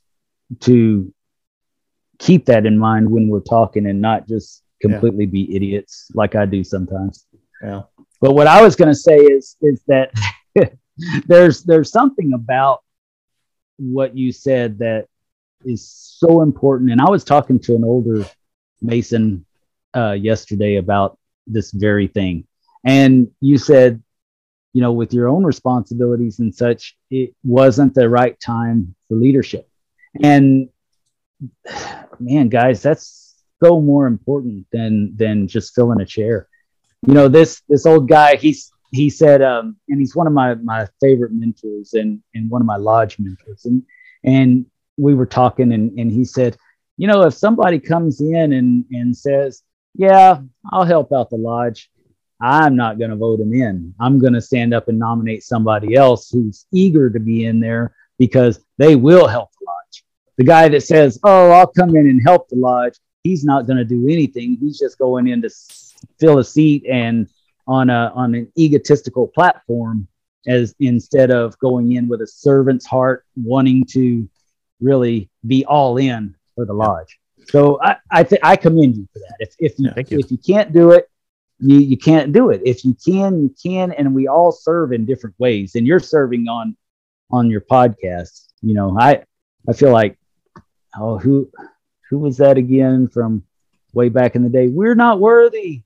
keep that in mind when we're talking, and not just completely be idiots like I do sometimes. Yeah. But what I was going to say is that there's something about what you said that is so important. And I was talking to an older Mason yesterday about this very thing. And you said, with your own responsibilities and such, it wasn't the right time for leadership. And man, guys, that's so more important than just filling a chair. This old guy, he said, and he's one of my favorite mentors and one of my lodge mentors. And we were talking, and he said, if somebody comes in and says, yeah, I'll help out the lodge, I'm not going to vote him in. I'm going to stand up and nominate somebody else who's eager to be in there because they will help the lodge. The guy that says, oh, I'll come in and help the lodge, he's not going to do anything. He's just going in to fill a seat and on an egotistical platform, as instead of going in with a servant's heart, wanting to really be all in for the lodge. So I commend you for that. If you can't do it, you can't do it. If you can, you can. And we all serve in different ways. And you're serving on your podcast. I feel like, who was that again from way back in the day? We're not worthy.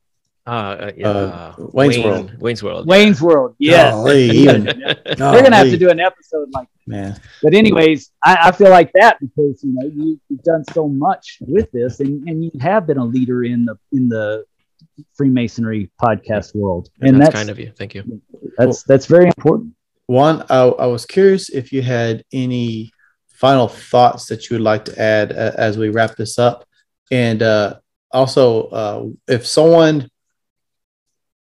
Wayne's World. Wayne's World. Yes. They're gonna have to do an episode like that. Man. But anyways, I feel like that because you've done so much with this, and you have been a leader in the Freemasonry podcast world. And that's kind of you. Thank you. That's very important. One, I was curious if you had any final thoughts that you would like to add as we wrap this up, and also if someone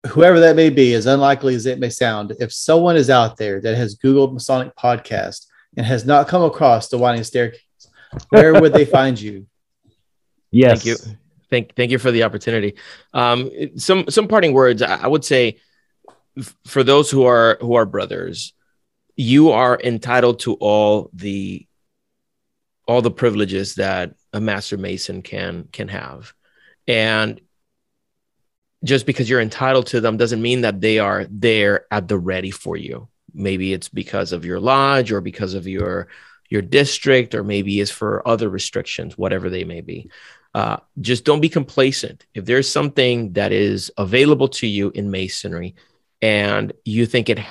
whoever that may be, as unlikely as it may sound, if someone is out there that has Googled Masonic Podcast and has not come across the Winding Staircase, where would they find you? Yes. Thank you. Thank you for the opportunity. Some parting words. I would say for those who are brothers, you are entitled to all the privileges that a Master Mason can have. And just because you're entitled to them doesn't mean that they are there at the ready for you. Maybe it's because of your lodge or because of your district, or maybe it's for other restrictions, whatever they may be. Just don't be complacent. If there's something that is available to you in Masonry and you think it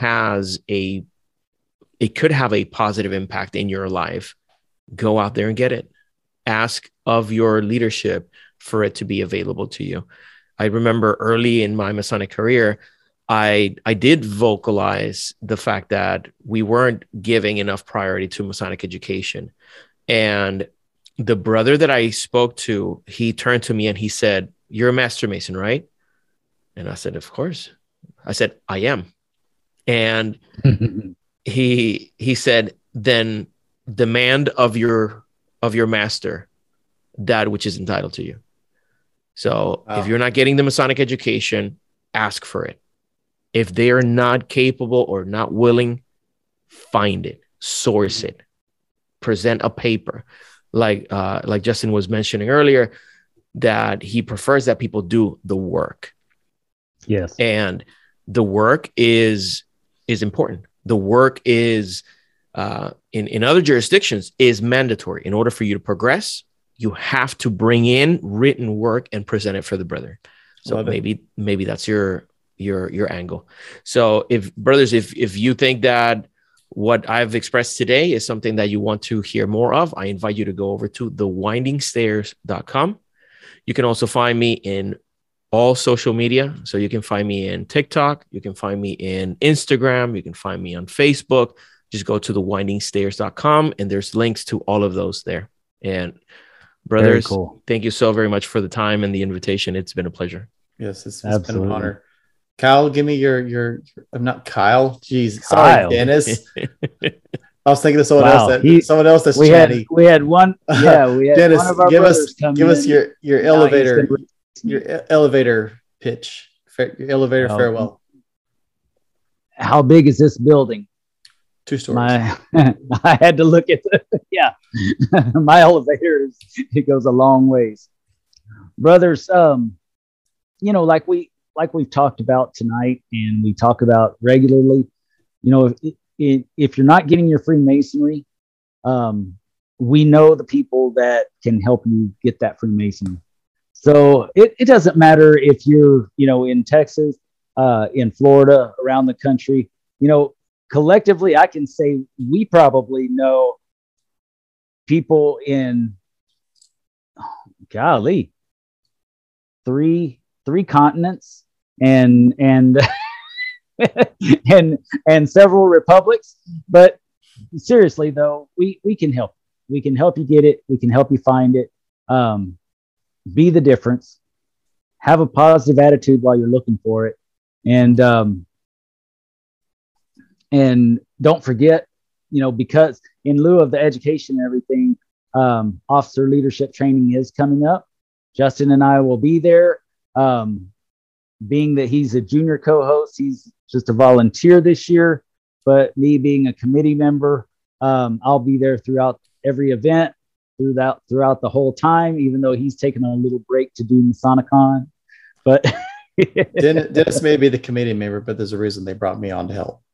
could have a positive impact in your life, go out there and get it. Ask of your leadership for it to be available to you. I remember early in my Masonic career, I did vocalize the fact that we weren't giving enough priority to Masonic education. And the brother that I spoke to, he turned to me and he said, "You're a Master Mason, right?" And I said, "Of course." I said, "I am." And he said, "Then demand of your master that which is entitled to you." So if you're not getting the Masonic education, ask for it. If they are not capable or not willing, find it, source it, present a paper. Like Justin was mentioning earlier, that he prefers that people do the work. Yes. And the work is important. The work is in other jurisdictions is mandatory. In order for you to progress, you have to bring in written work and present it for the brother. So maybe that's your angle. So if brothers, if you think that what I've expressed today is something that you want to hear more of, I invite you to go over to thewindingstairs.com. You can also find me in all social media. So you can find me in TikTok. You can find me in Instagram. You can find me on Facebook. Just go to thewindingstairs.com and there's links to all of those there. And brothers, cool. Thank you so very much for the time and the invitation. It's been a pleasure. Yes, it's been an honor. Kyle, give me your I'm not Kyle. Jeez, sorry, Dennis. I was thinking of someone else. Someone else that's chatty. We had one. Yeah, we had Dennis, one of our brothers come in. Give us your elevator pitch. Your elevator farewell. How big is this building? 2 stories. I had to look at my elevator. It goes a long ways, brothers. Like we've talked about tonight, and we talk about regularly. If you're not getting your Freemasonry, we know the people that can help you get that Freemasonry. So it doesn't matter if you're, in Texas, in Florida, around the country. Collectively, I can say we probably know people in, three continents and and several republics. But seriously, though, we can help. We can help you get it. We can help you find it. Be the difference. Have a positive attitude while you're looking for it, and don't forget, because in lieu of the education and everything, officer leadership training is coming up. Justin and I will be there. Being that he's a junior co-host, he's just a volunteer this year, but me being a committee member, I'll be there throughout every event, throughout the whole time, even though he's taking a little break to do Masonicon. But Dennis may be the committee member, but there's a reason they brought me on to help.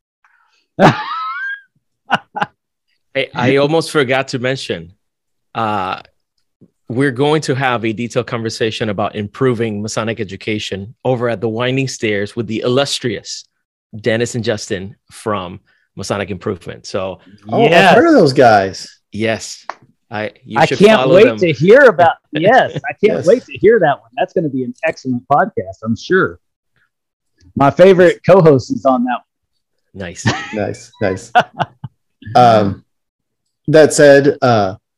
I almost forgot to mention, we're going to have a detailed conversation about improving Masonic education over at the Winding Stairs with the illustrious Dennis and Justin from Masonic Improvement. So, I've heard of those guys. Yes, I can't wait to hear about. Yes, I can't wait to hear that one. That's going to be an excellent podcast, I'm sure. My favorite co-host is on that one. Nice. That said,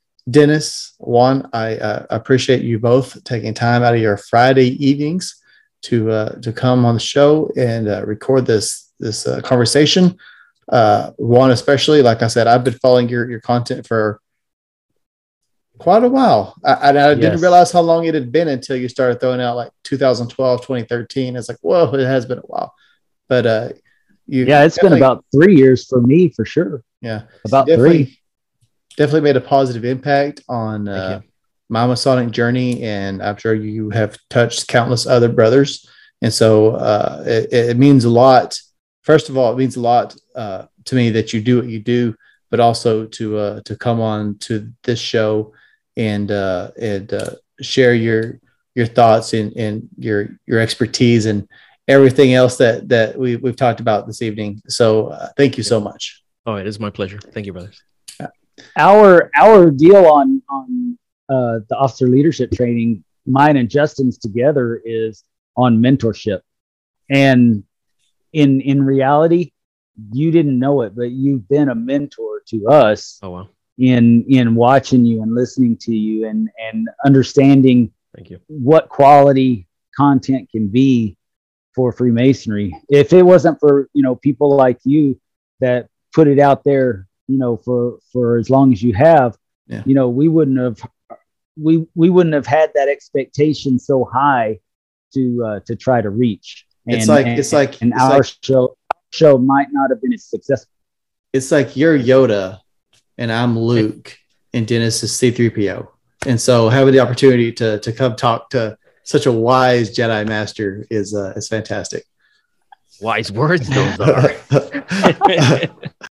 Dennis, Juan, I appreciate you both taking time out of your Friday evenings to come on the show and record this conversation. Juan, especially, like I said, I've been following your content for quite a while. I didn't realize how long it had been until you started throwing out like 2012, 2013. It's like, whoa, it has been a while. But it's been about 3 years for me, for sure. Yeah, about three. Definitely made a positive impact on my Masonic journey, and I'm sure you have touched countless other brothers. And so it means a lot. First of all, it means a lot to me that you do what you do, but also to come on to this show and share your thoughts and your expertise and everything else that we've talked about this evening. So thank you so much. Oh, it is my pleasure. Thank you, brothers. Our deal on the officer leadership training, mine and Justin's together, is on mentorship. And in reality, you didn't know it, but you've been a mentor to us. Oh, wow. In watching you and listening to you and understanding Thank you. What quality content can be for Freemasonry. If it wasn't for, people like you that put it out there, for as long as you have, we wouldn't have had that expectation so high to try to reach. And our show might not have been as successful. It's like you're Yoda and I'm Luke and Dennis is C-3PO. And so having the opportunity to come talk to such a wise Jedi master is fantastic. Wise words those are.